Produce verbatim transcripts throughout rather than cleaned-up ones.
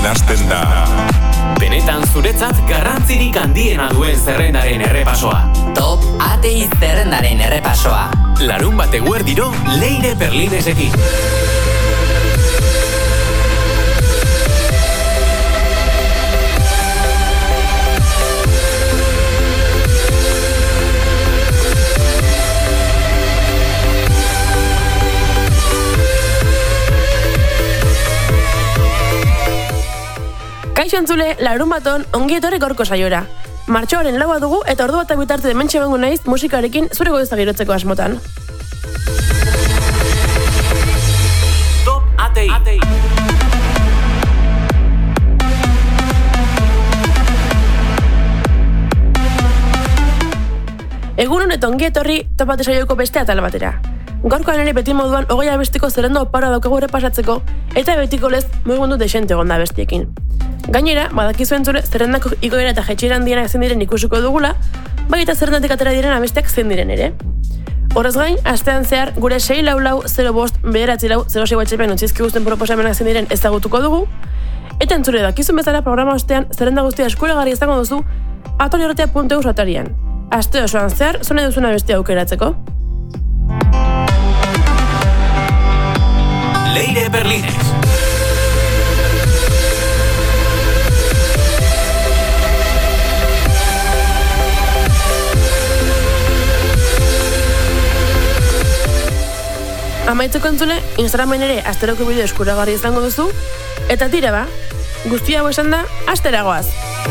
nahasten da. Benetan zuretzat garrantzirik handiena duen zerrendaren errepasoa. Top Atei zerrendaren errepasoa. Larun bat eguerdiro, Leire Perlinesekin. Kaixo entzule, larun baton ongi etorri gaurko saiora. Martxoaren laua dugu eta ordu bat bitarte dementxe bengo naiz musikarekin zure goizta girotzeko asmotan. Top Atei. Egun honetan ongi etorri Top Atei saioko beste atal batera. Gaurkoan ere beti moduan hogei abestiko zerrenda opara daukagu ere pasatzeko eta betiko lez mugimendu desente egon da abestiekin. Gainera, badakizu entzule, zerrendako igoera eta jetxera handienak zein diren ikusiko dugula, bai eta zerrendatik atera diren abesteak zein diren ere. Horrez gain, astean zehar, gure sei lau lau zero bost bederatzi lau zero sei WhatsAppen utzizki guztien proposamenak zein diren ezagutuko dugu, eta entzule dakizun bezala programa ostean zerrenda guztia eskuragarri izango duzu atoliorratia puntu eus atarian. Aste osoan zehar, zone duzuna bestia aukeratzeko. Leire Perlines. Amaitzeko entzule, Instagramen ere asteroko bideo eskuragarri izango duzu, eta tira ba, guztia hau esan da, asteragoaz.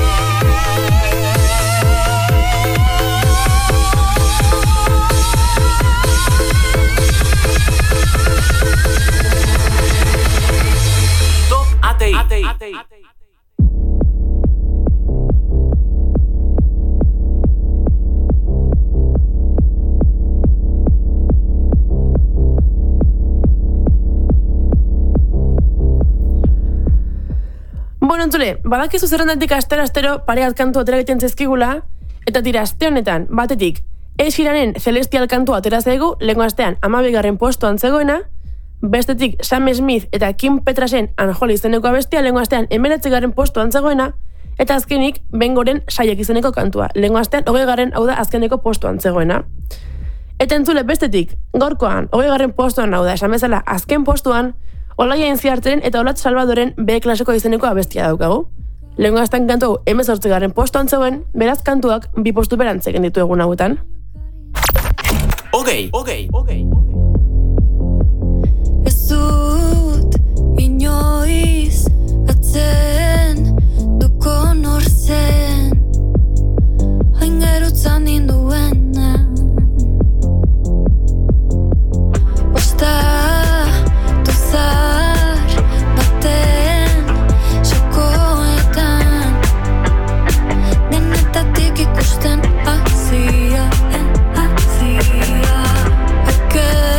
Top Atei. Bueno, entzule, badakizu zerrendatik astero-astero pareat kantu atera egiten zezkigula, eta tira, aste honetan, batetik, Ed Sheeranen Celestial kantua atera zaigu, lehenko astean hamabigarren postuan zegoena, bestetik Sam Smith eta Kim Petrasen Unholy izeneko abestia, lehenko astean hemeretzigarren postuan zegoena, eta azkenik Bengoren Saiek izeneko kantua, lehenko astean hogeigarren hau da azkeneko postuan zegoena. Eta entzule, bestetik, gaurkoan, hogeigarren postuan hau da, esan bezala, azken postuan, Olaia Intziarteren eta Olatz Salvadoren B klaseko izeneko abestia daukagu. Lehenko astean kantu hau hemezortzigarren postuan zegoen, beraz kantuak bi postu berantzeken ditu egun hauetan. Ogei, ogei, ogei. Ez dut inoiz atzen duko nor zen hain gerutzan ninduena Osta tozar baten xokoetan denetatik ikusten azia en azia Oke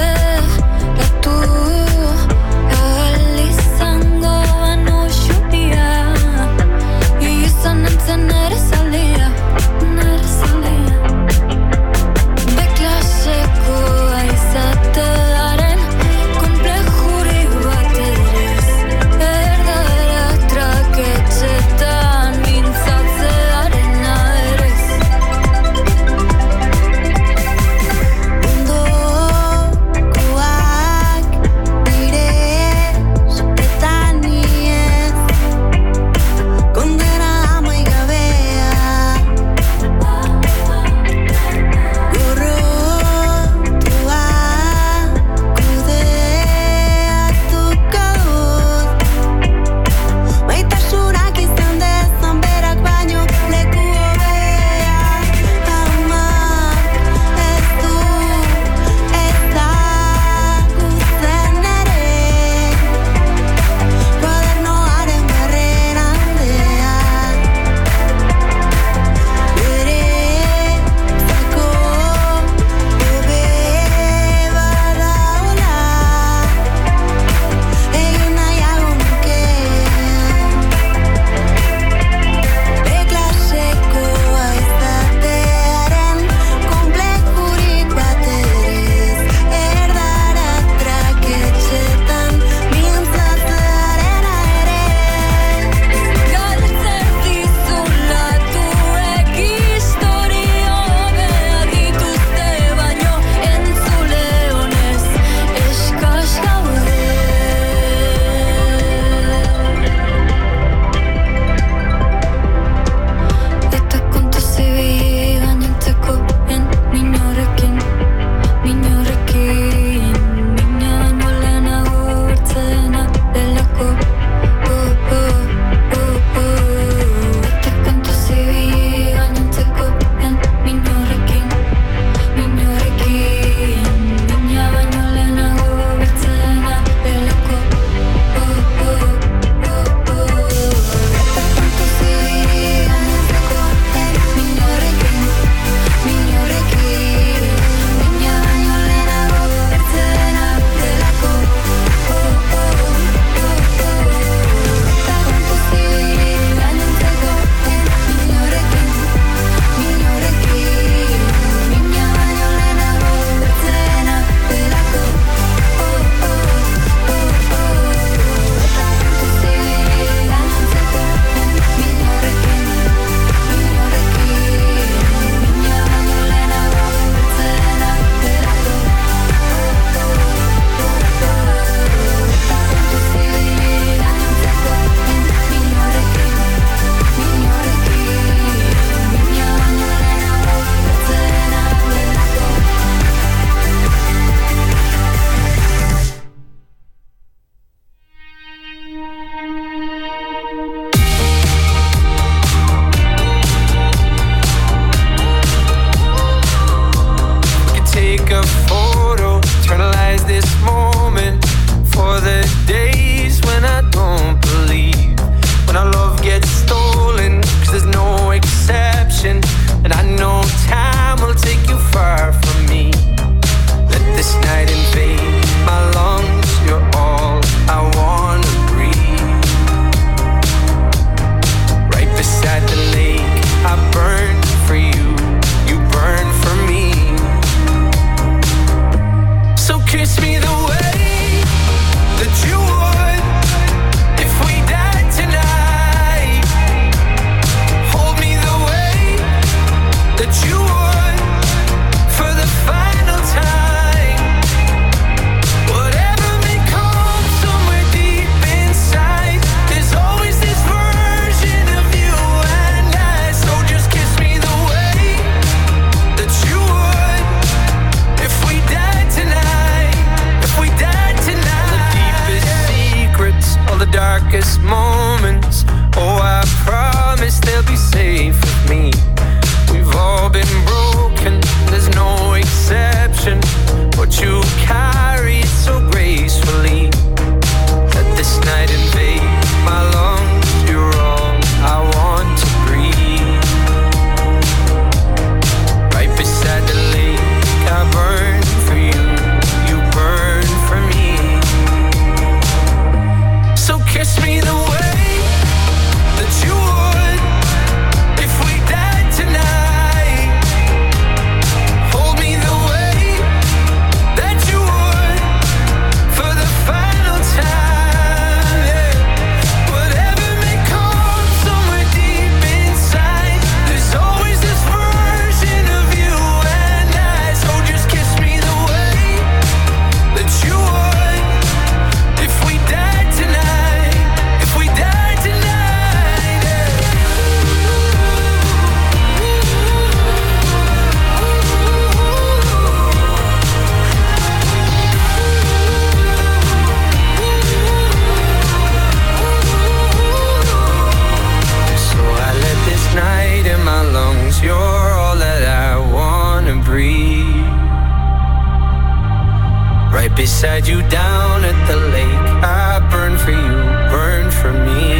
beside you down at the lake. I burn for you, burn for me.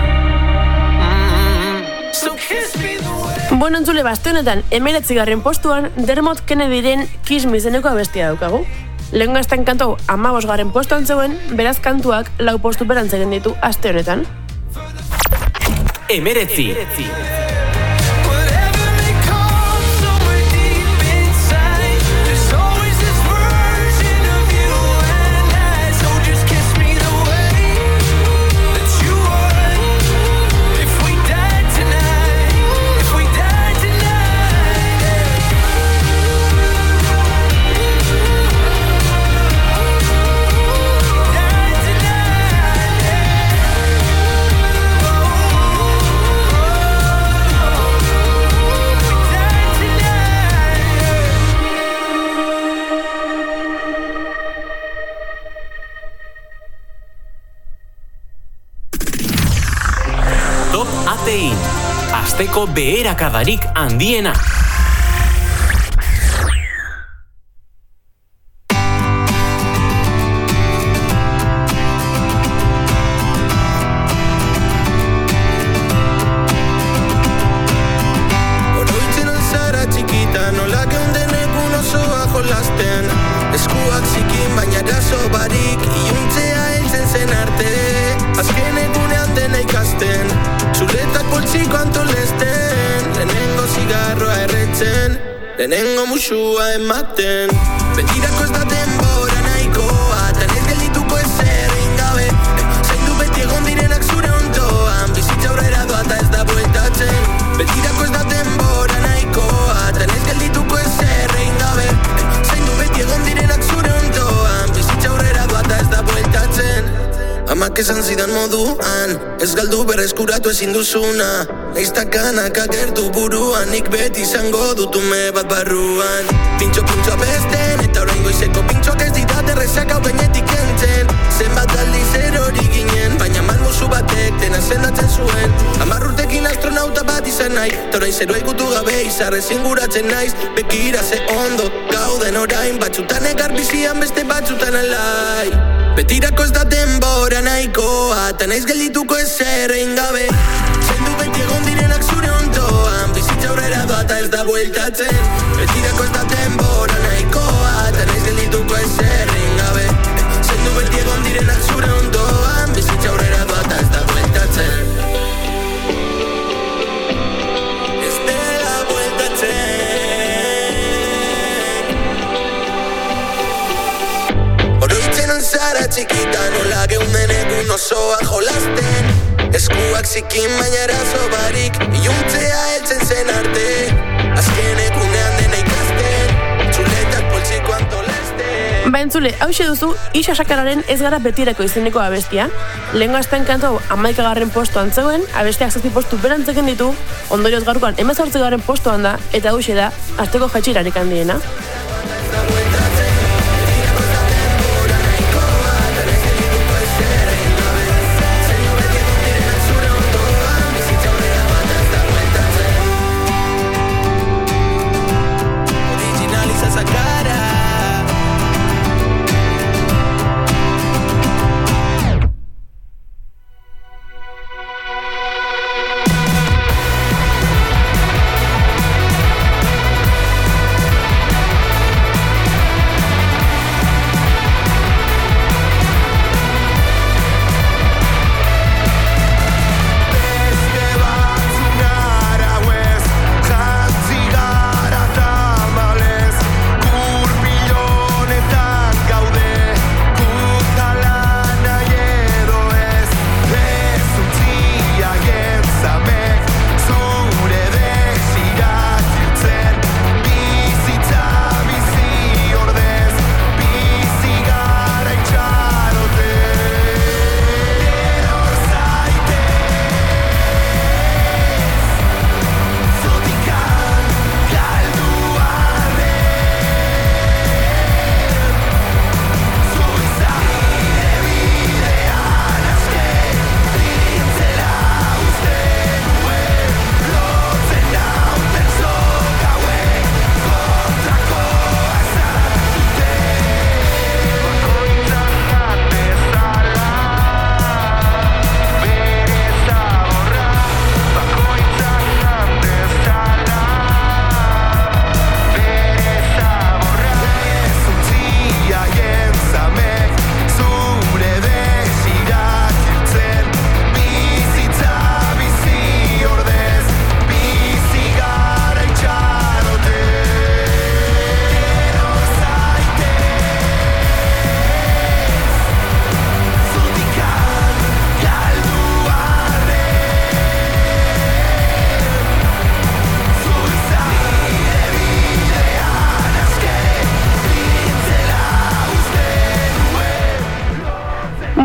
Mm-hmm. So kiss me the way. Bueno, entzule, baste honetan, emeretzigarren postuan, Dermot Kennedyren Kiss Me izeneko abestia daukagu. Lehen gazten kantu hau amabosgarren postuan zegoen, beraz kantuak lau postu berantzegen ditu aste honetan. Emeretzi. Atein, asteko beherakadarik handiena. Oroitzen alzara txikita, nola geundenek unoso bajo lasten. Eskuak zikin, baina eraso barik, iuntzea heltzen zen arte. Azken egunean dena ikasten, zuretak poltsiko antolesten. Lehenengo zigarroa erretzen, lehenengo musua ematen. Betirako ez da denbora nahikoa, tan ez geldituko ezer ingabe. Zaindu beti egon direnak zure ondoan, bizitza aurrera doa eta ez da bueltatzen. Betirako ez da denbora nahikoa, tan ez geldituko ezer ingabe. Zaindu beti egon direnak zure ondoan, bizitza aurrera doa eta ez da bueltatzen. Amak esan zidan moduan, ez galdu berreskuratu ezin duzuna. Neiztakanak agertu buruan, nik beti izango dutume bat barruan. Pintxo-pintxo abesten, eta orain goizeko pintxoak ez didat errezak hau gainetik entzen. Zenbat aldiz erori ginen, baina malmusu batek dena sendatzen zuen. Hamar urtekin astronauta bat izan nahi, eta orain zero ikutu gabe izarrez inguratzen naiz. Bekira ze ondo, gauden orain, batzutan egar bizian beste batzutan alai. Betirako ez da denbora nahikoa, eta naiz geldituko ezer egin gabe. Zaindu beti egon direnak zure ondoan, bizitza aurrera doa eta ez da bueltatzen. Betirako ez da denbora nahikoa, eta naiz geldituko ezer egin gabe. Zaindu beti egon direnak zure ondoan, bizitza aurrera doa eta ez da bueltatzen. Ez dela bueltatzen. Zara txikita nola geundenek unosoa jolasten. Eskuak zikin baina eraso barik, iuntzea heltzen zen arte. Azken egunean dena ikasten, txuletak poltsiko antolesten. Ba entzule, hauxe duzu, Isa Sakararen Ez gara betirako izeneko abestia. Lehengo azten kantu hau hamaikagarren postuan zegoen, abestiak zazpi postu berantzeken ditu, ondorioz gaurkoan hemezortzigarren postuan da, eta hauxe da, asteko jaitsirarik handiena.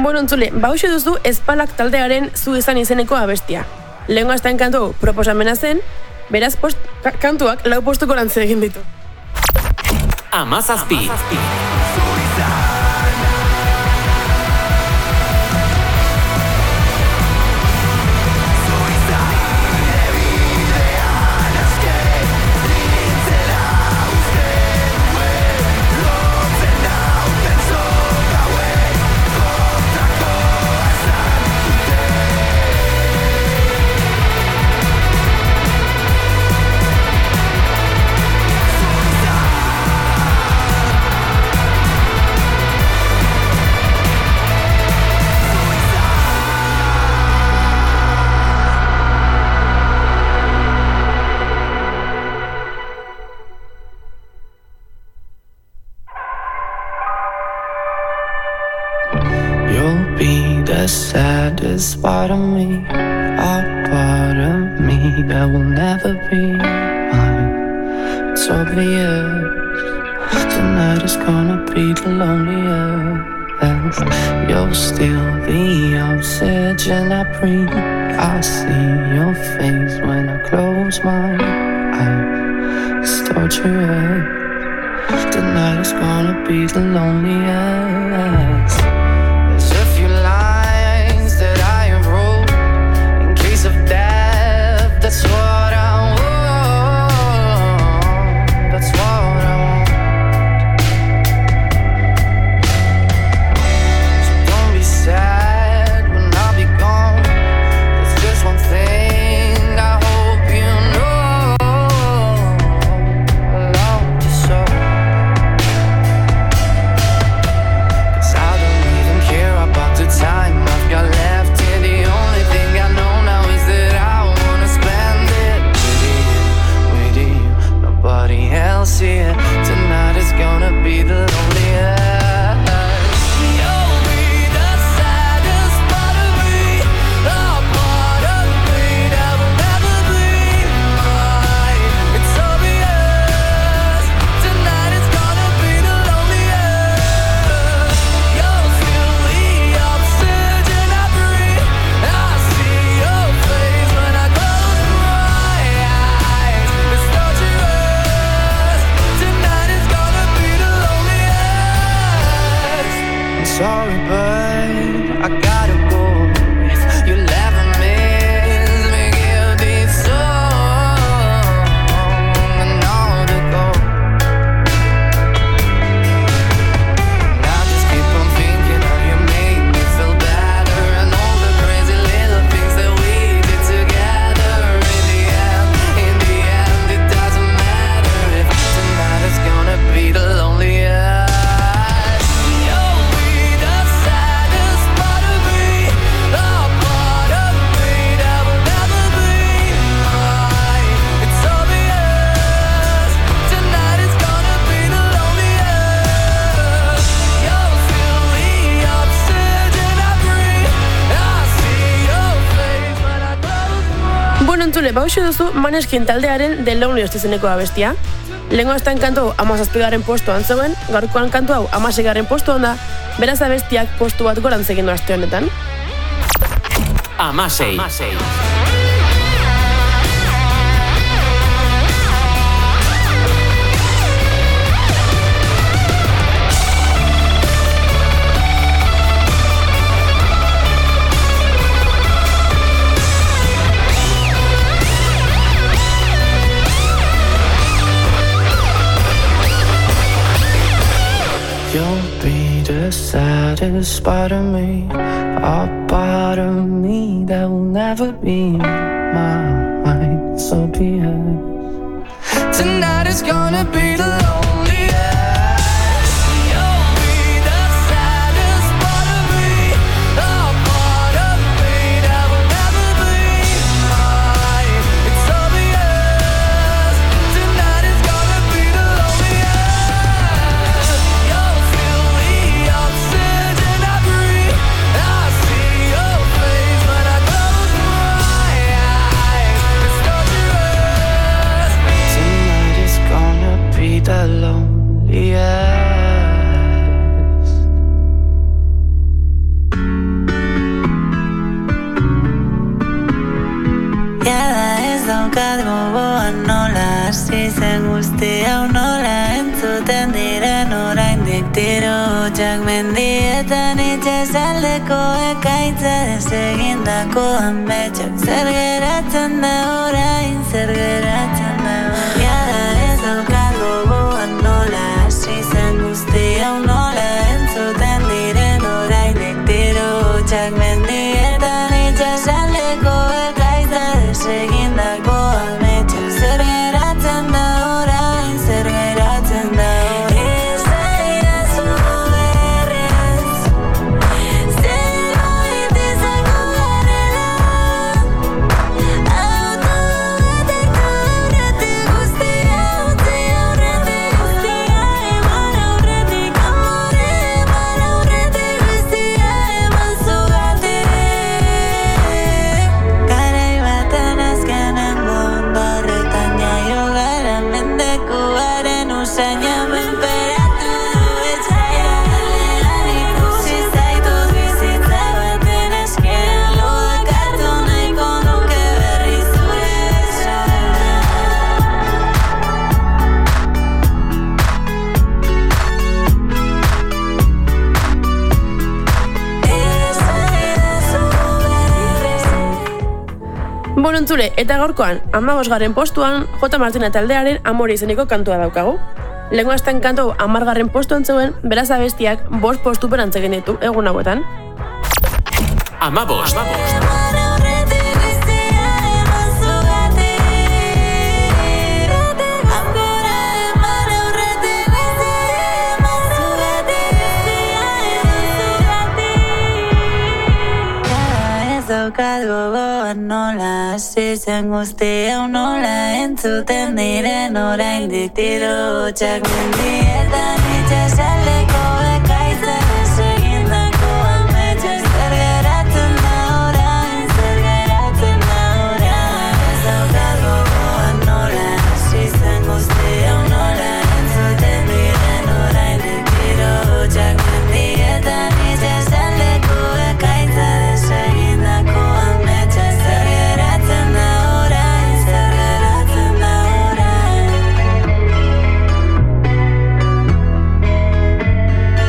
Bueno, entzule, bauxe duzu Espalak taldearen zu izan izeneko abestia. Lehengo azten kantu proposamena zen, beraz post, ka, kantuak lau postuko lantze egin ditu. Amazazpi. Saddest part of me, a part of me that will never be mine. It's obvious tonight is gonna be the loneliest. You're still the oxygen I breathe. I see your face when I close my eyes. It's torture. Tonight is gonna be the loneliest. That's what I want. That's what I want. So don't be sad when I'll be gone. There's just one thing I hope you know. I love you so. 'Cause I don't even care about the time I've got left here. The only thing I know now is that I nobody else here. Tonight is gonna be the loneliest. You'll be the saddest part of me, a part of me that will never be mine. It's obvious. Tonight is gonna be the loneliest. You're still the oxygen I breathe. I see your face when I close my eyes. It's torture. Sorry, but I gotta go. If you'll ever miss me, give this song and all to go. And I just keep on thinking how you make me feel better, and all the crazy little things that we did together. In the end, in the end, it doesn't matter if tonight is gonna be the loneliest. Bueno, entzule, bauxo duzu Maneskin taldearen The Loneliest izeneko abestia. Lehengo azten kantu hau amazazpigaren postuan zegoen, gaurkoan kantu hau amaseigarren postuan da, beraz abestiak postu bat gorantzegin du aste honetan. Amasei. Amasei. You'll be the saddest part of me, a part of me that will never be mine. So be it. Tonight is gonna be the loneliest. You'll be the saddest part of me, a part of me that will never be mine. It's obvious. Tonight is gonna be the loneliest. You're still the oxygen I breathe. I see your face when I close my eyes. It's torturous. Tonight is gonna be the loneliest. guzti hau nola entzuten diren oraindik tiro hutsak mendietan itsasaldeko ekaitza desegindako ametsak zer geratzen da orain, zer geratzen da orain jada ez daukat gogoan nola hasi zen guzti hau nola entzuten diren oraindik tiro hutsak mendietan itsasaldeko ekaitza desegindako ametsak zer geratzen da orain, zer geratzen da orain ezaidazu berriz zerbait izango garela auto batek aurretik guztia utzi aurretik guztia eman aurretik amore eman aurretik guztia eman zugatik garai baten azkenengo ondarretan jaio gara mendekuaren usaina menperatu du etxaia Kalean ikusi zaitut bizitza baten eskean lo dakartu nahiko nuke berri zure besoa ezaidazu berriz Bueno, entzule, eta gaurkoan, amabosgarren postuan, J. Martina taldearen Amore izeneko kantua daukagu. Lehenko astean kantu amargarren postuan zeuen, beraz abestiak bost postupen antzegin ditu egun hauetan. Amabost. eman aurretik guztia eman zugatik Aukera eman aurretik guztia eman zugatik Jada ez daukat gogoan nola hasi zen guzti hau nola entzuten diren oraindik tiro hutsak mendietan itsasaldeko ekaitza desegindako ametsak zer geratzen da orain, zer geratzen da orain ez daukat gogoan nola hasi zen guzti hau nola entzuten diren oraindik tiro hutsak mendietan itsasaldeko ekaitza desegindako ametsak zer geratzen da orain, zer geratzen da orain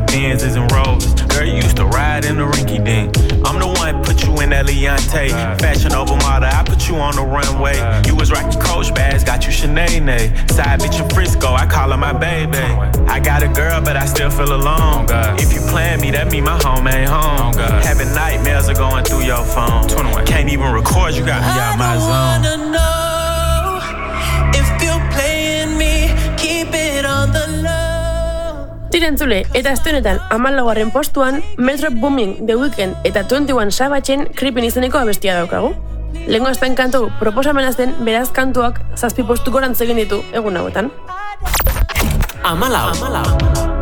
of Benzes and Rolls. Girl, you used to ride in the rinky dink. I'm the one put you in that Leontay. Fashion over model, I put you on the runway. You was rocking Coach bags, got you Sinead. Side bitch in Frisco, I call her my baby. I got a girl, but I still feel alone. If you plan me, that mean my home ain't home. Having nightmares are going through your phone. Can't even record, you got me out my zone. I don't wanna know if you're playing me, keep it on the low. Tirentzule, eta azte honetan hamalaugarren postuan Metro Booming, The Weeknd eta twenty one Savagen Creepin izeneko abestia daukagu. Lehengo azten kantu proposamena zen beraz kantuak zazpi postu gorantz egin ditu egun hauetan. Amalau. Amalau.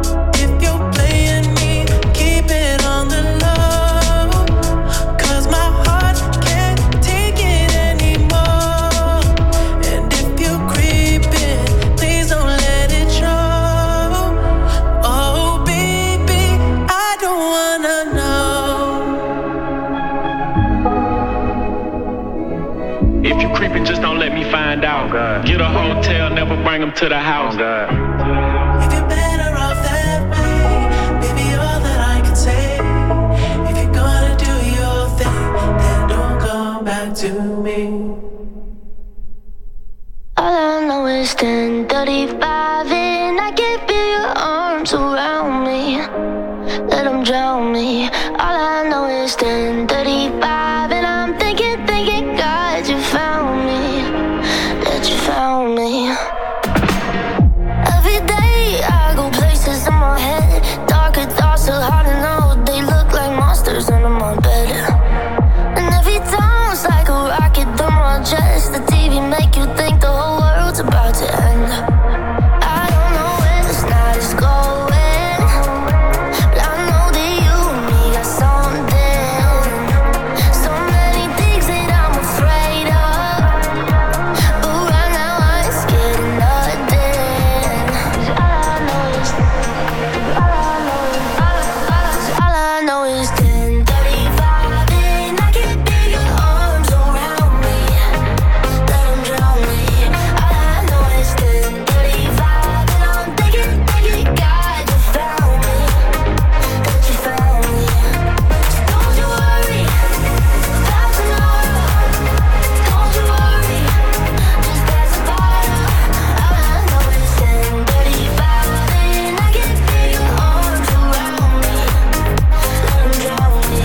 Just don't let me find out. Oh, get a hotel, never bring them to the house. Oh, if you're better off that way, baby, all that I can say. If you're gonna do your thing, then don't come back to me. All I know is ten thirty-five and I can feel your arms around me. Let them drown me. All I know is ten thirty-five and I'm thinking, thinking, God, you found me. That you found me. Every day I go places in my head. Darker thoughts are hard to know. They look like monsters under my bed. And every time it's like a rocket through my chest. The T V make you think the whole world's about to end. I don't know where this night is going, but I know that you and me got something. So many things that I'm afraid of, but right now I ain't scared of nothing. All I know is, all I know is, all I know is ten thirty-five and I can feel your arms around me. Let them drown me. All I know is ten thirty-five and I'm thinking, thinking, God, you found me. That you found me. So don't you worry about tomorrow. Don't you worry, just pass the bottle. All I know is ten thirty-five and I can feel your arms around me. Let them drown me.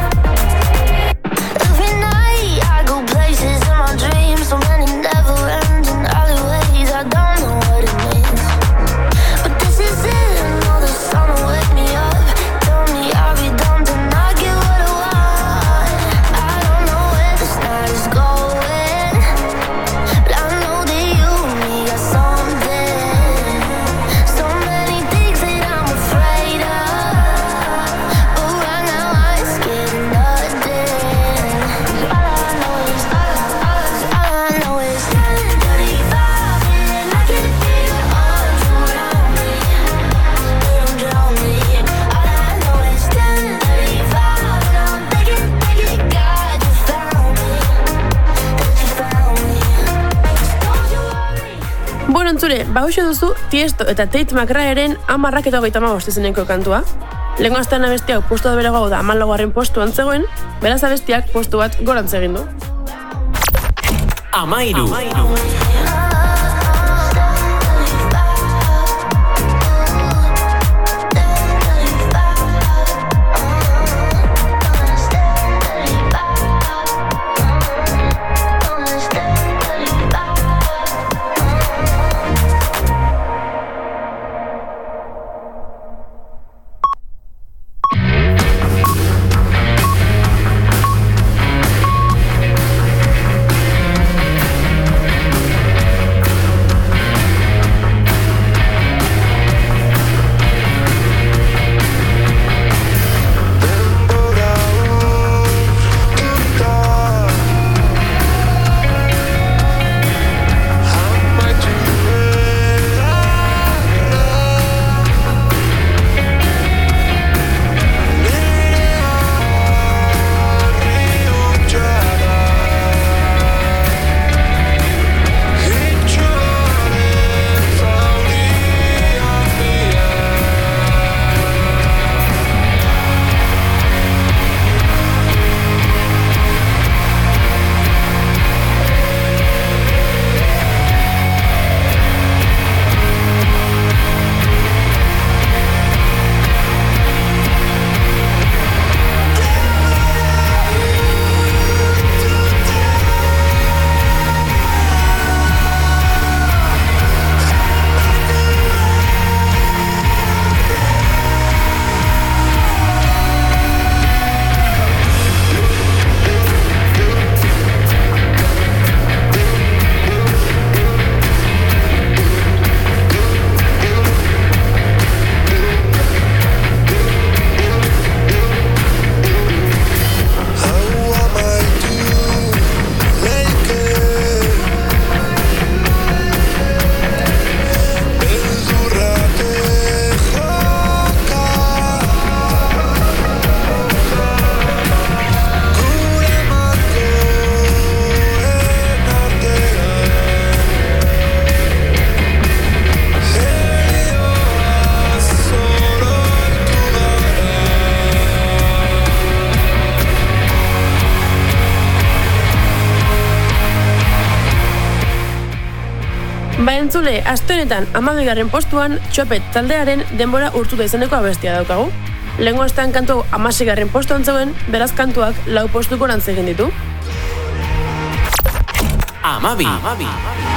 Every night I go places in my dreams, so many never-ending alleyways. I don't know what it means, but this is it. I know the sun will wake me up. Tell me I'll be dumb to not get what I want. I don't know where this night is going, but I know that you and me got something. So many things that I'm afraid of, but right now I ain't scared of nothing. All I know is, all I know is ten thirty-five and I can feel your arms around me. Let them drown me. All I know is ten thirty-five and I'm thinking, thinking, God, you found me. That you found me. Don't you worry. Bueno, entzule, bauxo duzu Tiesto eta Tate McRaeren amarrak eta hogeita hamabost izeneko kantua. Lehengo astean abestiak postu da berago da hamalaugarren postuan zegoen, beraz abestiak postu bat gorantz egin du. Amairu. Entzule, aste honetan hamabigarren postuan Txopet taldearen denbora urtuta izeneko abestia daukagu. Lehengo astean kantu hamaseigarren postuan zegoen, beraz kantuak lau postuko rantz egin ditu. Amabi. Amabi.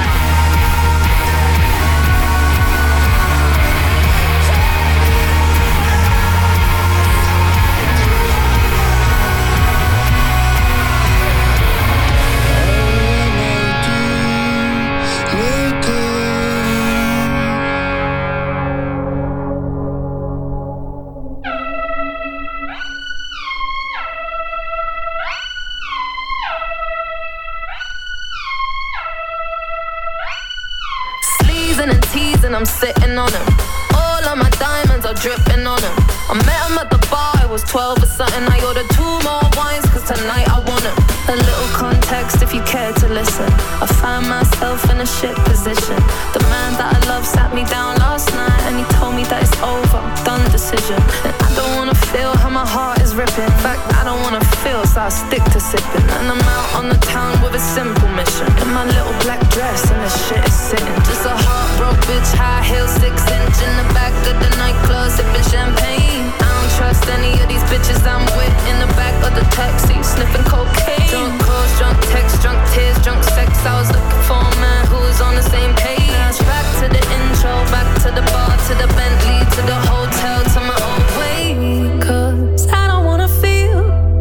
I'm sitting on him. All of my diamonds are dripping on him. I met him at the bar, I was twelve or something. I ordered two more wines, cause tonight I want him. A little context if you care to listen. I find myself in a shit position. The man that I love sat me down last night and he told me that it's over, done decision. And I don't wanna feel how my heart is ripping. In fact, I don't wanna feel, so I stick to sipping. And I'm out on the town with a simple mission. In my little black dress and the shit is sitting. Just a heartbroken bitch, high heels, six inch in the back of the nightclub, sipping champagne. I don't trust any of these bitches I'm with in the back of the taxi, sniffing cocaine. Drunk calls, drunk texts, drunk tears, drunk sex. I was looking for a man who was on the same page. Back to the intro, back to the bar, to the Bentley, to the hotel, to my own way. Cause I don't wanna feel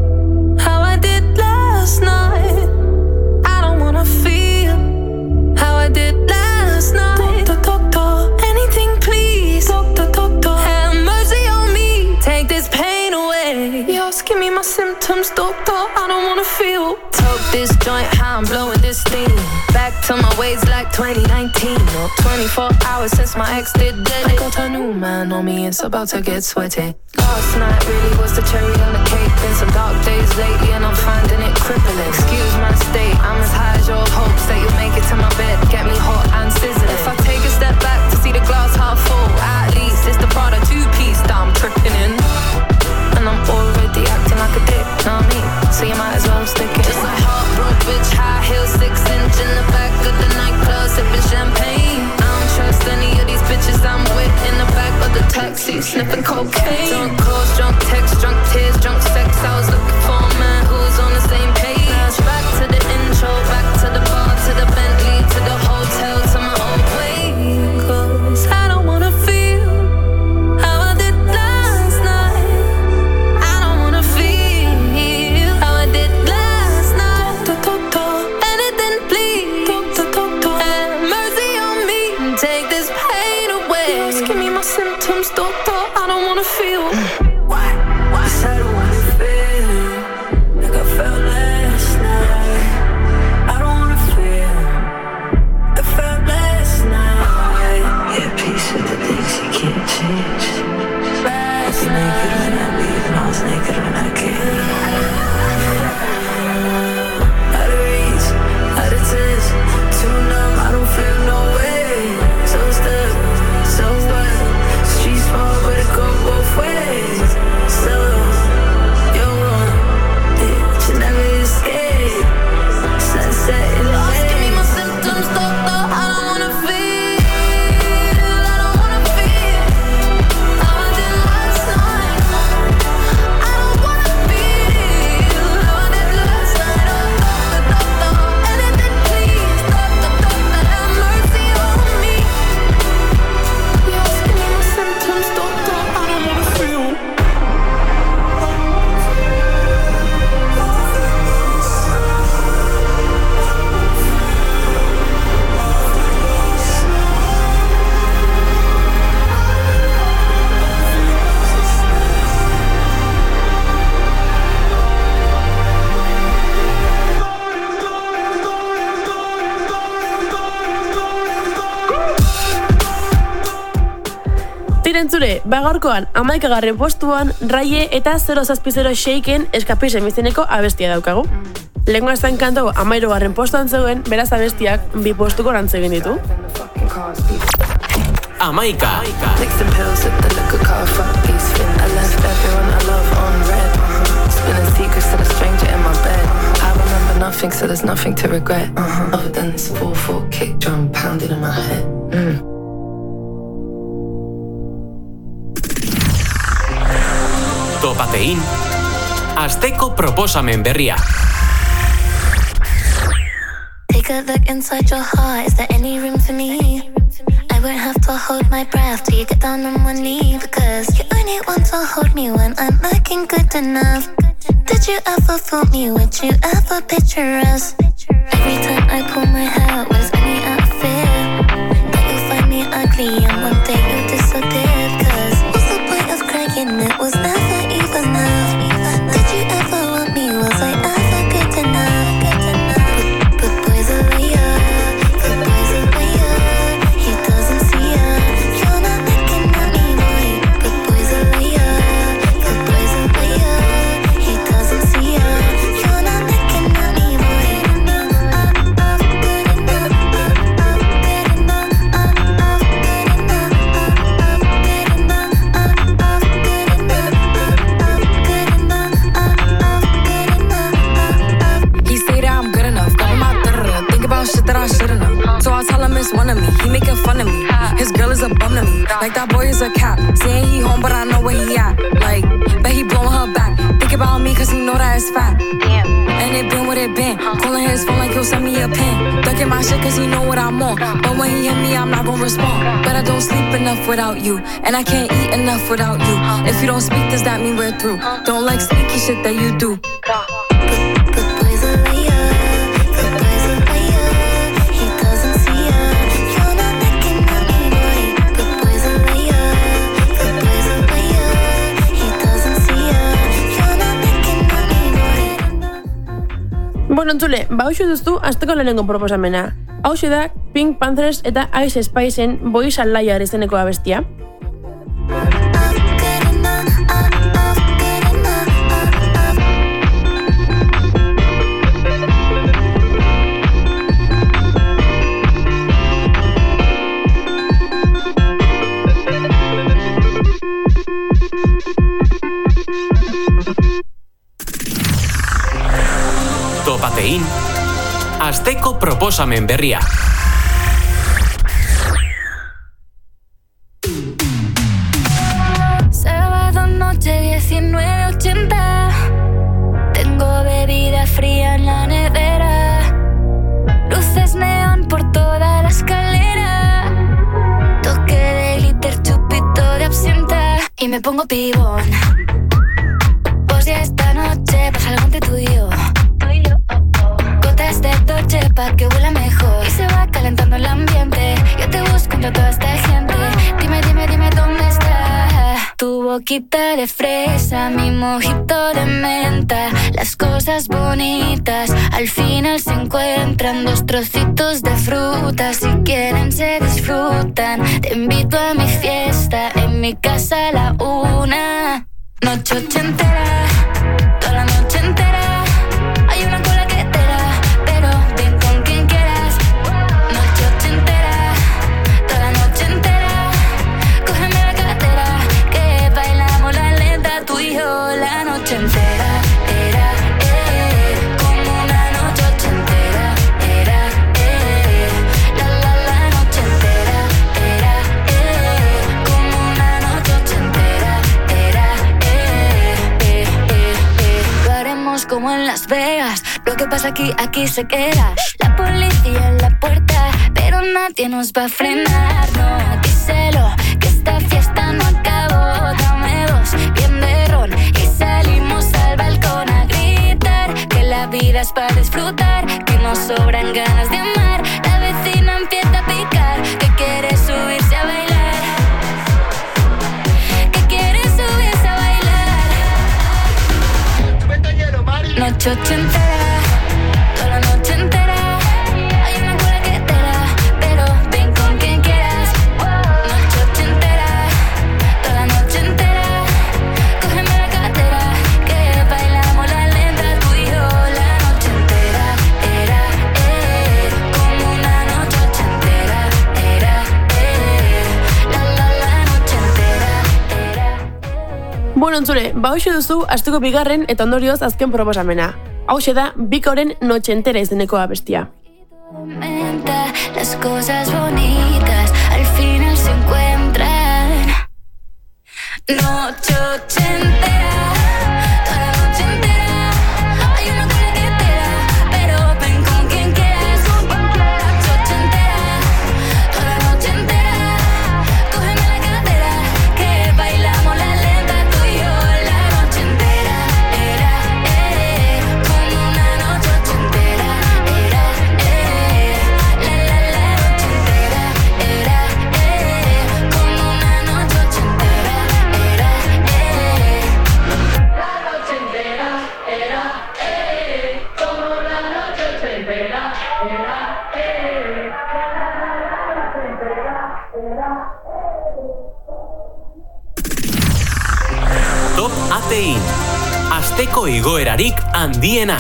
how I did last night. I don't wanna feel how I did last night. Doctor, doctor, anything please. Doctor, doctor, have mercy on me. Take this pain away. You're asking me my symptoms, doctor. I don't wanna feel. Toke this joint, how I'm blowing this steam. Back to my ways like twenty nineteen. Or twenty-four hours since my ex did dead. I got a new man on me, it's about to get sweaty. Last night really was the cherry on the cake. Been some dark days lately and I'm finding it crippling. Excuse my state, I'm as high as your hopes that you'll make it to my bed. Get me hot and sizzling. If I take a step back to see the glass half full, at least it's the Prada two-piece that I'm tripping in. And I'm already acting like a dick, know what I mean? So you might as well stick it. Just a heartbroken bitch, high heels, six inch in the back of the nightclub, sipping champagne. I don't trust any of these bitches I'm with in the back of the taxi, sniffing cocaine. Drunk calls, drunk texts, drunk tears, drunk sex. I was looking for a man who was on the same page. Back to the intro, back to the bar, to the Bentley, to the hotel, to my own way. Cause I don't wanna feel how I did last night. I don't wanna feel how I did last night. Doctor, doctor, anything please. Doctor, doctor, have mercy on me. Take this pain away. You're asking me my symptoms, doctor. I don't wanna feel. What? What? I don't wanna feel like I felt last night. I don't wanna feel like I felt last night. Yeah, peace with the things you can't change. Last I was naked when I leave and I was naked when I came. Out of reach, out of touch, too numb, I don't feel no way. So stuck, so what? Street small, but it go both ways. So, you're wrong, yeah, you never escape. Sunset in the way. Give me my symptoms, doctor, I don't wanna feel. I don't wanna feel how I did last night. I don't wanna feel how I did last night. Oh, doctor, doctor, anything please. Doctor, doctor, have mercy on me. You're asking me my symptoms, doctor, I don't wanna feel. Tirentzure, bagorkoan hamaikagarren postuan Raye eta zero zazpi zero Shaken Eskapisen izeneko abestia daukagu. Lehengo astean kantu hamairugarren postuan zegoen, beraz abestiak bi postuko rantz egin ditu. Amaika. Mixing pills at the liquor car, fuck peace fin. I left everyone I love on red. Spilling secrets to the stranger in my bed. I remember nothing, so so there's nothing to regret. Uh-huh. Other than this four four kick drum pounding in my head. Mm. Topatein, asteko proposamen berria. Take a look inside your heart, is there any room for me? I won't have to hold my breath till you get down on one knee, because you only want to hold me when I'm looking good enough. Did you ever fool me? Would you ever picture us? Every time I pull my hair out, was only out of fear that you'll find me ugly and one day you'll disappear. Cause what's the point of crying? It was never even enough. Did you ever want me? Was I ever good enough? Good enough. But, but boys are liar, but boys are liar. He doesn't see ya. You're not looking at me, boy. But boys are liar, but boys are liar. He doesn't see ya. You're not looking at me, boy. Up, up, good enough. Up, up, good enough. Up, up, good enough. Up, up, good enough. Up, up, good enough. Up, up, good enough. Up, up, good enough. He say that I'm good enough, got my third. Think about shit that I shouldn't have. So I tell him it's one of me. He making fun of me. His girl is a bum to me. Like that boy is a cat. Saying he home, but I know where he at. Like, bet he blowing her back. Think about me, cause he know that it's fat. Damn. And it been what it been. Calling his phone like he'll send me a pin. Ducking my shit cause he know what I'm on. But when he hit me, I'm not gonna respond. But I don't sleep enough without you. And I can't eat enough without you. If you don't speak, does that mean we're through? Don't like sneaky shit that you do. But boys are liar, but boys are liar. He doesn't see ya. You're not looking at me, boy. But boys are liar, but boys are liar. He doesn't see ya. You're not looking at me, boy. Bueno, entzule, ba hoxe duztu asteko lehenengo proposamena. Hauxe da Pink Panthers eta Ice Spiceen Boys and Liar izeneko abestia. Topatein, asteko proposamen berria. Sábado noche diecinueve ochenta. Tengo bebida fría en la nevera. Luces neón por toda la escalera. Toque de glitter, chupito de absenta. Y me pongo pibón. Pues ya esta noche pasa algo entre tú y yo. Gotas de Dolce pa' que huela mejor. Y se va calentando el ambiente. Yo te busco entre toda esta gente. Dime, dime, dime dónde está. Tu boquita de fresa, mi mojito de menta. Las cosas bonitas al final se encuentran. Dos trocitos de fruta, si quieren se disfrutan. Te invito a mi fiesta, en mi casa a la una. Noche ochentera, toda la noche entera. Hay una cola que te da, pero ven con quien quieras. Noche ochentera, toda la noche entera. Cógeme la cartera, que bailamos la lenta. Tú y yo la noche entera. Era, eh, como una noche ochentera. Era, eh, la la la noche entera. Era, eh, como una noche ochentera. Era, eh, eh, eh, eh. Lo haremos como en Las Vegas. Lo que pasa aquí, aquí se queda. La policía en la puerta, pero nadie nos va a frenar. No, díselo, que esta fiesta no acabó. Dame dos, bien de ron, y salimos al balcón a gritar. Que la vida es para disfrutar, que nos sobran ganas de amar. La vecina empieza a picar, que quiere subirse a bailar. Que quiere subirse a bailar. Noche ochentera, toda la noche entera. Hay una cola que te da, pero ven con quien quieras. Noche ochentera, toda la noche entera. Cógeme la cartera, que bailamos la lenta. Tú y yo la noche entera. Era, eh, como una noche ochentera. Era, eh, la la la noche entera. Era, eh. Bueno, entzule, ba hoxe duzu asteko bigarren eta ondorioz azken proposamena. Hauxe da Bikoren Noche Entera izeneko abestia. Las cosas bonitas al final se encuentran. Noche ochentera, toda la noche entera. Hay una carretera, pero ven con quien quieras. Noche ochentera, toda la noche entera. Cógeme la cadera, que bailamos la lenta tú y yo. La noche entera era, eh, como una noche ochentera. Era, eh, la la la noche entera. Era, eh, como una noche ochentera. Era, eh. La noche entera era, eh, como una noche ochentera. Era, eh. La noche entera era. Top Atein. Asteko igoerarik handiena.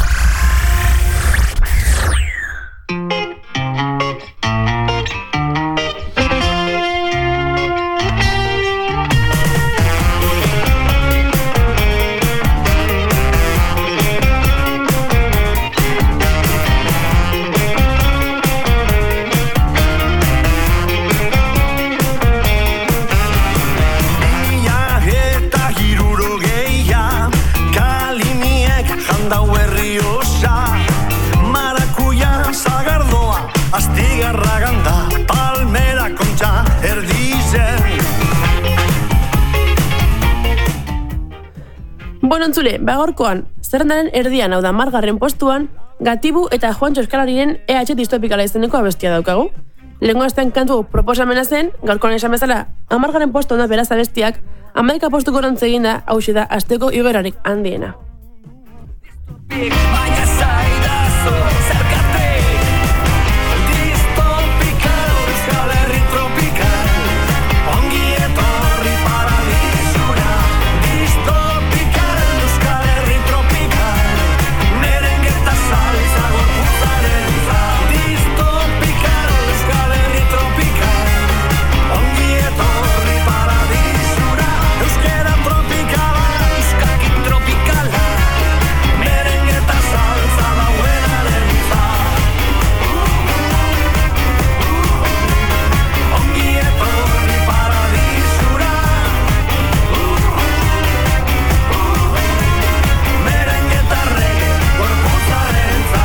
Ia eta hirurogeia, kalimiek jandau herri osa. Marakuia, zagardoa, astigarra ganda, palmera kontxa, erdizen. Bueno, entzule, bagorkoan, zerrendaren erdian, hau da margarren postuan, Gatibu eta Juantxo Eskalariren E H distopikala izeneko abestia daukagu. Lehengo astean kantu proposamena zen, gaurkoan esan bezala, amargarren postuan da beraz abestiak, hamaika postuko egin da, hauxe da asteko igoerarik handiena. Baina zaidazu, zerkate. Distopikal, Euskal Herri tropikal. Ongi etorri paradisura. Distopikal, Euskal Herri tropikal. Merengeta salsa gorputzaren za. Distopikal, Euskal Herri tropikal. Ongi etorri paradisura. Euskera tropikala, euskakin tropikala. Merengeta salsa dauenaren za. Ongi etorri paradisura. Merengeta reggae gorputzaren za.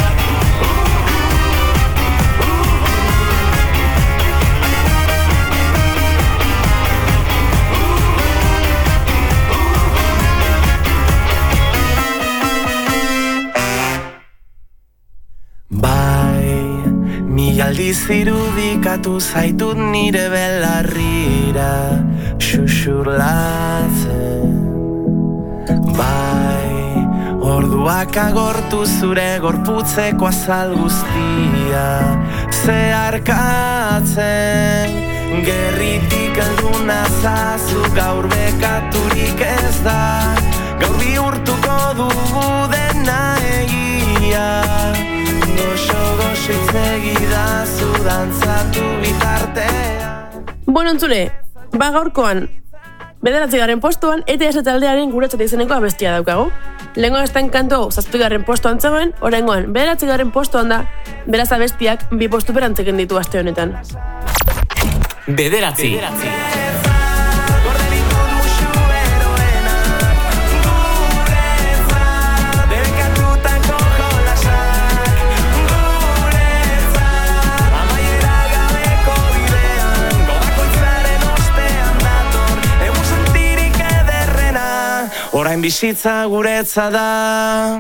Bai, mila aldiz irudikatu zaitut nire belarrira xuxurlatzen. Bai, orduak agortu zure gorputzeko azal guztia zeharkatzen. Gerritik alduna zazu gaur bekaturik ez da, gaur bihurtuko dugu dena egia. Goxo goxo idazu dantzatu bitartea. Bueno, entzule, ba gaurkoan, bederatzigarren postuan, E T S taldearen guretzat izeneko abestia daukagu. Lehengo astean kantu hau zazpigarren postuan zegoen, oraingoan bederatzigarren postuan da, beraz abestiak bi postu berantzeken ditu aste honetan. Bederatzi. Orain bizitza guretza da.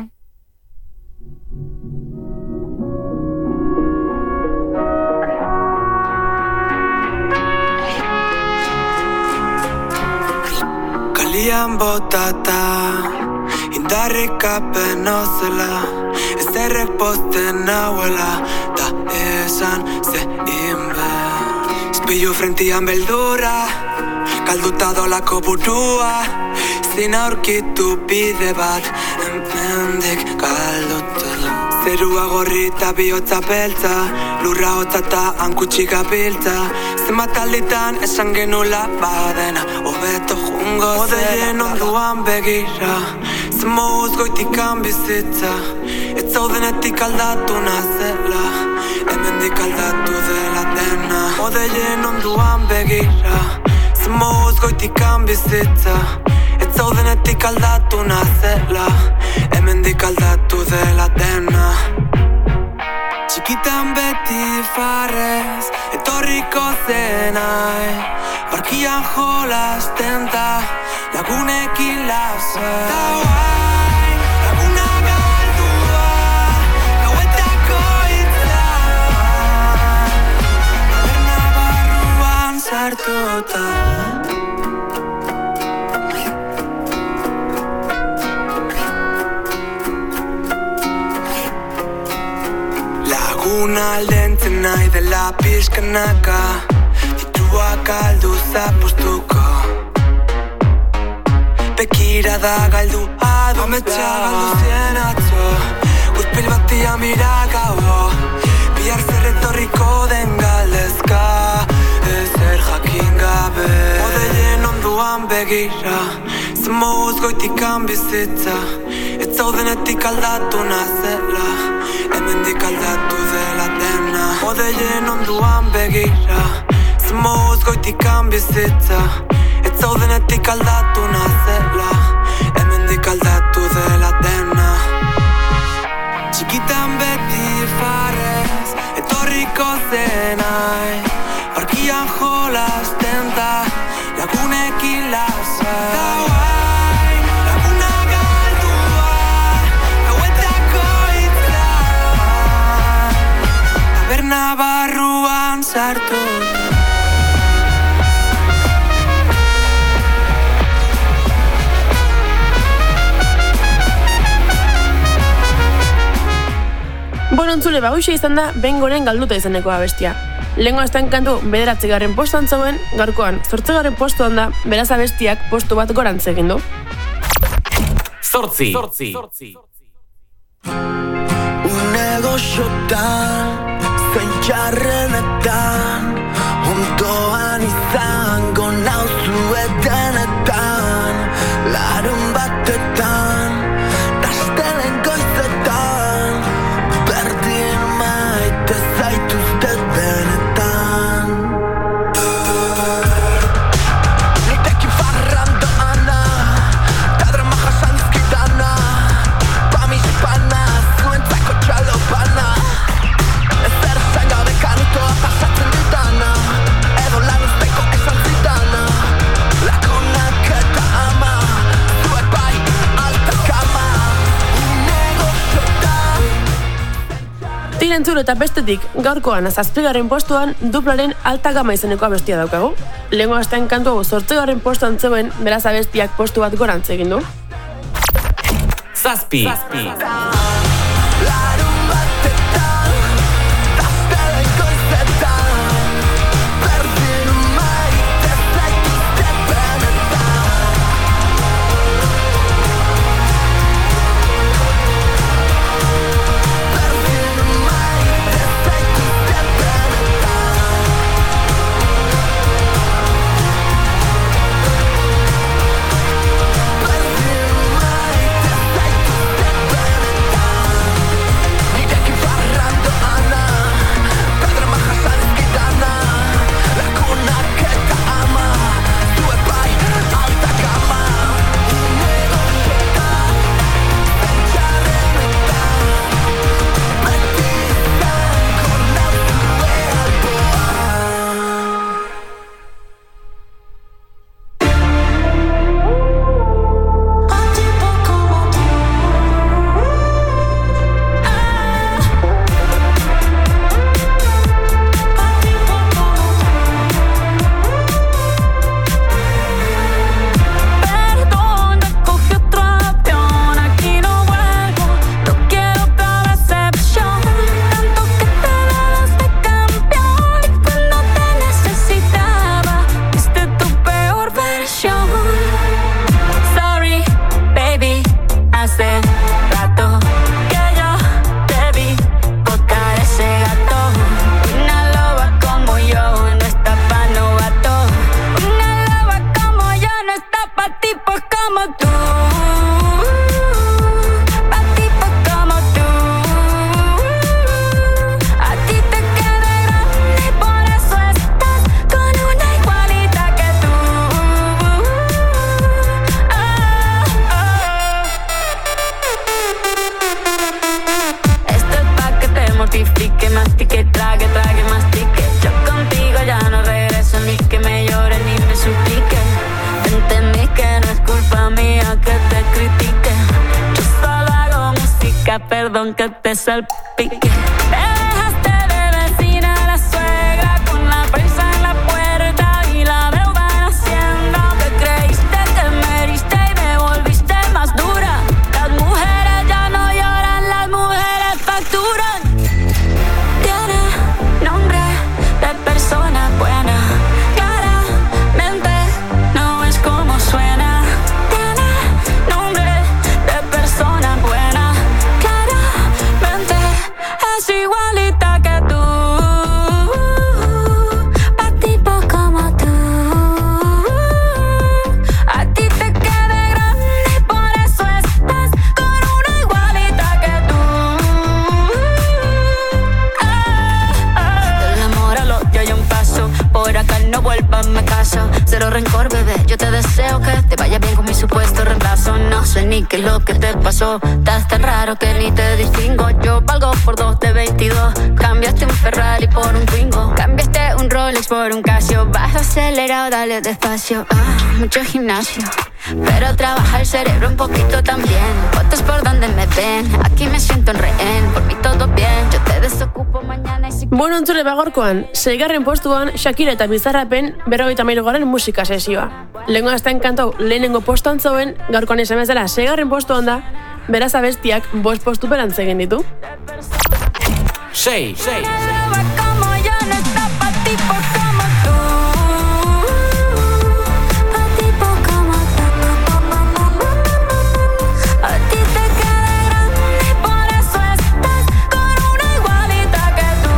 Kalian botata, indarrik apen ozela, ezerrek posten nauela, ta esan ze inber. Izpilu frentian beldura, kalduta dolako burua, zin aurkitu bide bat, hemendik galduta. Zerua gorri eta bihotza beltza, lurra hotza eta hankutxik gabiltza. Zenbat alditan esan genula badena, hobeto jungo zen. Odeien onduan begira, Zemuz goitikan bizitza Ez zaudenetik aldatu nazela Hemendik aldatu dela dena Modeien onduan begira Zemuz goitikan bizitza Ez zaudenetik aldatu nazela Hemendik aldatu dela dena Txikitan beti farrez Etorriko zenai Barkian jolasten da Lagunekin lasa Da guai, laguna galdua Gauetako itza Taberna barruan sartuta Laguna aldentzen nahi dela pixkanaka Dituak aldu zapostuko Bekirada galdu adu Ametsa galdu zien atzo Guzpil batia mira gaudo Bihar zer etorriko den galdezka Ezer jakin gabe Modeien onduan begira Zemuz goitikan bizitza Ez zaudenetik aldatu nazela Hemendik aldatu dela dena Modeien onduan begira Zemuz goitikan bizitza Ez zaudenetik aldatu nazela Hemendik aldatu dela dena Txikitan beti farrez Etorriko zenai Barkian jolasten da Lagunekin lasa Da guai, laguna galdua Gauetako itza Taberna barruan sartu Bueno, entzule, baguxe izan da Bengoren galduta izeneko abestia. Lehengo azten kantu bederatzigarren postuan zegoen, gaurkoan zortzigarren postuan da, beraz abestiak postu bat gorantz egin du. Zortzi. Unego xotan, zein txarrenetan Ondoan izango nauzuetenetan Larun batetan, tastelen goizetan Berdin maite zaituzte benetan Nitekin farran doana, ta drama jasan izkidana Pamispana, zuentzako txalopana Ezer esan gabe kanutoa pasatzen ditana Edo lan usteko esan zitana Lakonak eta ama, zuek bai alta kama Unego xotan Tira entzule eta bestetik, gaurkoan zazpigarren postuan duplaren alta gama izeneko abestia daukagu. Lehengo astean kantu hau zortzigarren postuan zegoen, beraz abestiak postu bat gorantz egin du. Zazpi. Larun batetan, tastelen goizetan Berdin maite zaituzte benetan Berdin maite zaituzte benetan Berdin maite zaituzte benetan chica, perdón que te salpique. Te dejaste de vecina a la suegra con la prensa en la puerta y la deuda en Hacienda. Te creíste que me heriste y me volviste más dura. Las mujeres ya no lloran, las mujeres facturan. Tiene nombre de persona buena, claramente no es como suena. Tiene nombre de persona buena, claramente es igualita que tú. Pa' tipos como tú, a ti te queda grande y por eso estás con una igualita que tú. Del amor al odio hay un paso, por acá no vuelvas, me caso. Cero rencor, bebé, yo te deseo que te vaya bien con mi supuesto reemplazo. No sé ni qué es lo que te pasó, estás tan raro que ni te distingo. Yo valgo por dos de veintidós, cambiaste un Ferrari por un Twingo, cambiaste un Rolex por un Casio. Vas acelerado, dale despacio. Ah, mucho gimnasio, pero trabaja el cerebro un poquito también. Fotos por donde me ven, aquí me siento en rehén. Por mí todo bien, yo te desocupo mañana y si... Bueno, entzule bagorkoan, seigarren postuan Shakira eta Bizarrapen berrogeita hamairugarren musika sesioa. Lehengo azten kantau lehenengo postuan zeuen, gaurkoan esan bezala seigarren postuan da, beraz abestiak bost postu berantzegen ditu. Sei. Sei. Como yo no está pa' tipo como tú, pa' tipo como tú. A ti te queda grande y por eso estás con una igualita que tú.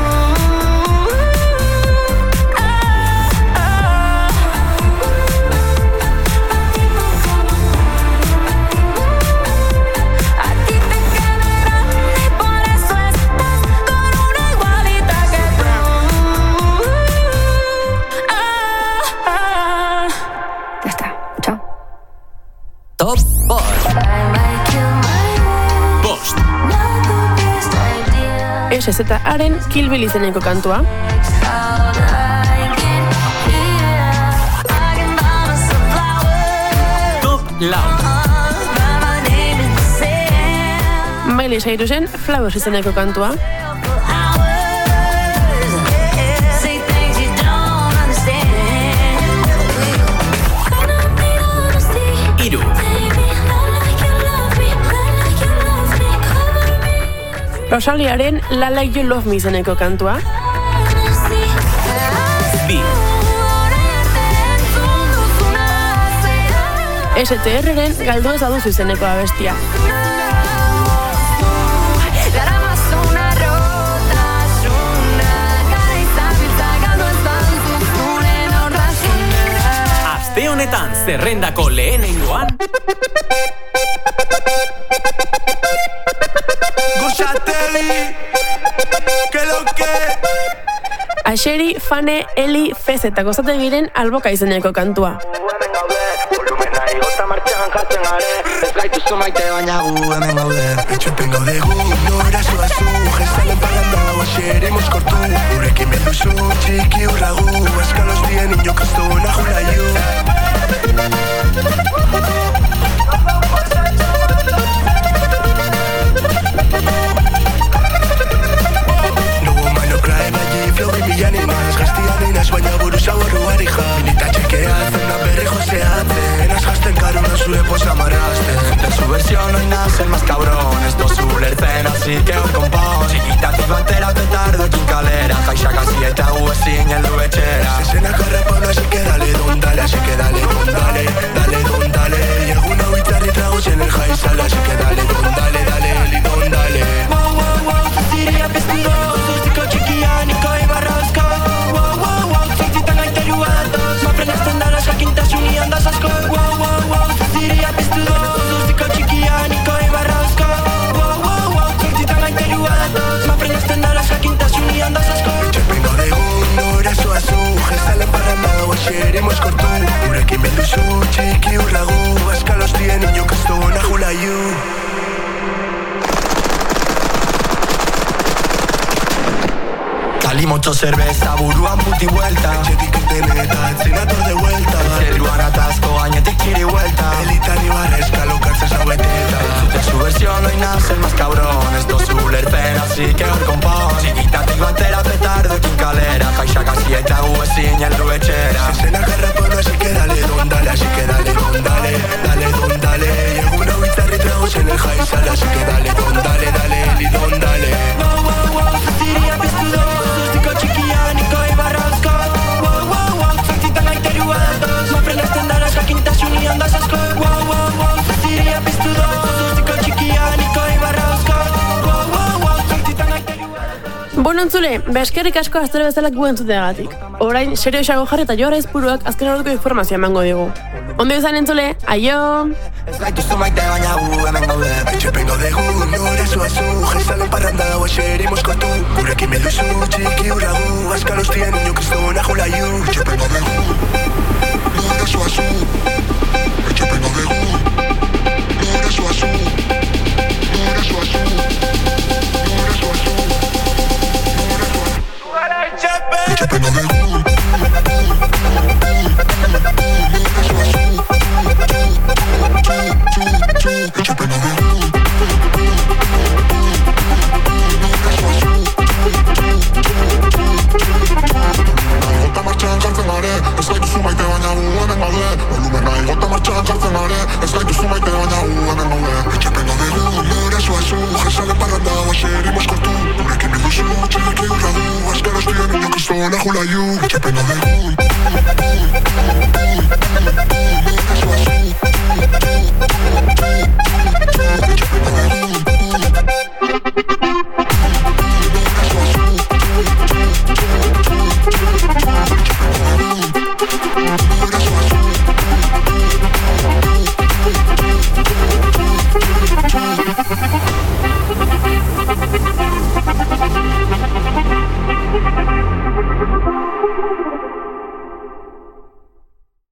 Ah, ah. A ti te queda grande y por eso estás con una igualita que tú. Ah, ah. Ya está, chao. Top Bost. Bost. S Z Aren Kill Bill izeneko kantua. Top lau. Miley Cyrusen Flowers izeneko kantua. Iru. Rosaliaren La Like You Love Me izeneko kantua. Bi. S T R-ren Galdu ez aduzu izeneko abestia. Aste honetan zerrendako lehenengoan Gozateli, que lo que... Asheri, Fane, Eli, Fez eta Gozategiren Alboka izeneko kantua. Etxupengo dugu, nora zoazu, jezalen pagandau, aseremos kortu. Gurekin beduzu, txiki urragu, askalos bien inokaztu nahulaio. Nugu mano krae bai, flow bimilan imaz, gaztian inaz, baina buruz aborruari ja. Nita txekea, zena berri joseatzen, az jazten karuna zure posa marrazten. De su versión hoy nace el más cabrón, esto su lertzen, así que un compón. Chiquitatik batera petardo ekin kalera, jaixa gazi eta gu ezin heldu etxera. Zezenak harrapano, así que dale don dale, así que dale don dale, dale don dale. Y alguna bitarri tragos en el jaizal, así que dale don dale, dale, li don dale. Wow, wow, wow, zuziria pestido, zuziko txikia niko ibarrazko. Wow, wow, wow, zintzitan gaiterua datoz, maprenazten dara jakintasun iandaz asko. Wow, wow, wow, zuziria pestido, zuziko txikia niko ibarrazko. Wow, wow, wow, zintzitan gaiterua datoz, maprenazten dara jakintasun iandaz asko. Etxupengo dugu, nora zoazu, jezalen parrandau, aseremos kortu. Gurekin beduzu, txiki urragu, askalos bien inokaztu nahulaio. Cali mucho cerveza, buruan puti vuelta. Etxetik enteneta, etzenator de vuelta. Zeruan atazko, gainetik kiri vuelta. Elitan ibarra eskalo kartzez haueteta. Entzute su versión ilusión, hoy nace el más cabrón. Esto es ulertzen, así que hor konpon. Txikitatik batera petardoekin kalera, Kaixak hasia eta gu ezin heldu etxera. Zezenak garrapona, así que dale don dale, así que dale don dale, dale don dale. Egun hau itzarri tragos en el jaizala, así que dale don dale, dale li don dale. Wow, wow, wow, zuziria piztu do, zuztiko txikia, niko ibarrazko. Wow, wow, wow, zortzitan gaiterua datoz, mafrenazten dara jakintasuni handaz asko. Wow, wow, wow, zuziria piztu do, zuztiko txikia, niko ibarrazko. Wow, wow, wow, zortzitan gaiterua datoz. Bueno, entzule, beskerrik asko astero bezalak gu entzuteagatik. Orain, serio xago jarri eta joara izpuruak azken orduko informazioa emango digu. Ondo izan entzule, aio! Ez gaituzu maite baina gu hemen gaude. Etxepengo dugu, nore zuazu, jezalen parranda dago eseremos kortu. Gurekin beduzu, txiki hurragu, azkal hostien ino kristona jolaiu. Etxepengo dugu, nore zuazu, etxepengo dugu, nore zuazu, nore zuazu, nore zuazu, nore zuazu. Etxepengo dugu. Gota martxan jartzen gare, ez gaituzu maite baina gu hemen gaude. Volumena igota martxan jartzen gare, ez gaituzu maite baina gu hemen gaude. Etxepengo dugu, nore zuazu, jezalen parranda baxeri moskortu. Gurekin bilduzu, txiki hurra du, azkar hostien ino kristona jolaiu. Etxepengo dugu.